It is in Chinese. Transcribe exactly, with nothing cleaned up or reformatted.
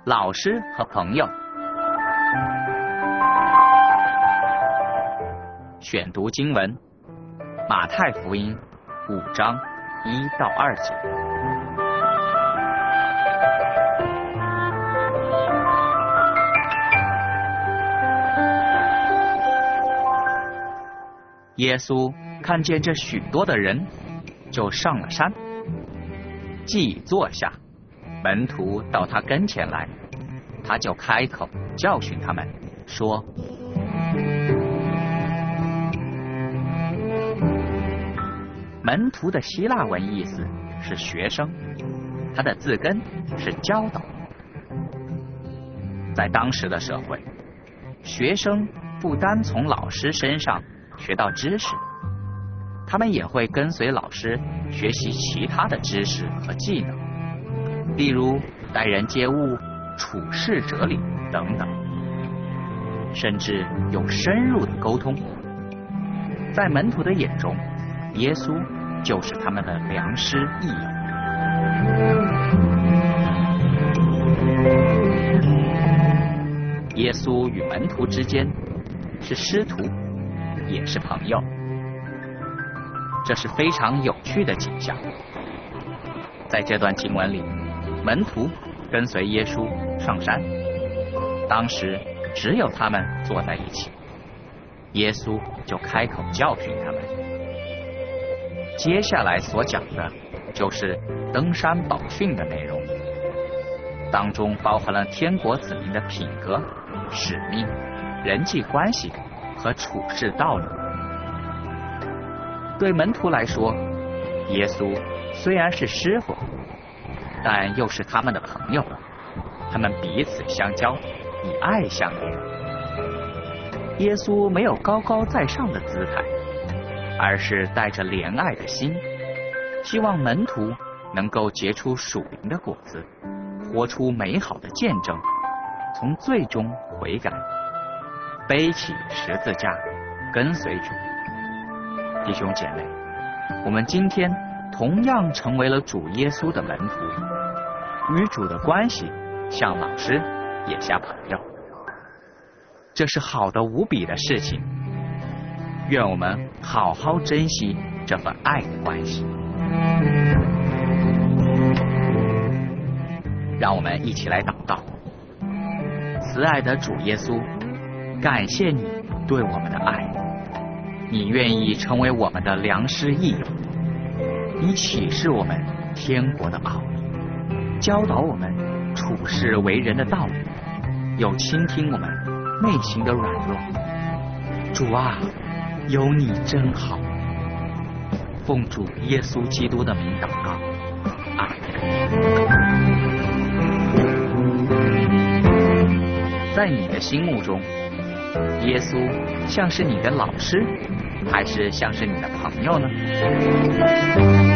老师和朋友。选读经文：马太福音五章一到二节。耶稣看见这许多的人，就上了山，既坐下，门徒到他跟前来，他就开口教训他们，说：门徒的希腊文意思是学生，它的字根是教导。在当时的社会，学生不单从老师身上学到知识，他们也会跟随老师学习其他的知识和技能，例如待人接物、处事哲理等等，甚至有深入的沟通。在门徒的眼中，耶稣就是他们的良师益友。耶稣与门徒之间是师徒，也是朋友，这是非常有趣的景象。在这段经文里，门徒跟随耶稣上山，当时只有他们坐在一起，耶稣就开口教训他们。接下来所讲的就是登山宝训的内容，当中包含了天国子民的品格、使命、人际关系和处事道理。对门徒来说，耶稣虽然是师傅，但又是他们的朋友，他们彼此相交，以爱相连。耶稣没有高高在上的姿态，而是带着怜爱的心，希望门徒能够结出属灵的果子，活出美好的见证，从最终悔改，背起十字架，跟随主。弟兄姐妹，我们今天同样成为了主耶稣的门徒，与主的关系像老师也像朋友，这是好的无比的事情。愿我们好好珍惜这份爱的关系。让我们一起来祷告。慈爱的主耶稣，感谢你对我们的爱，你愿意成为我们的良师益友，你启示我们天国的奥秘，教导我们处事为人的道理，又倾听我们内心的软弱。主啊，有你真好。奉主耶稣基督的名祷告，阿们。在你的心目中，耶稣像是你的老师，还是像是你的朋友呢？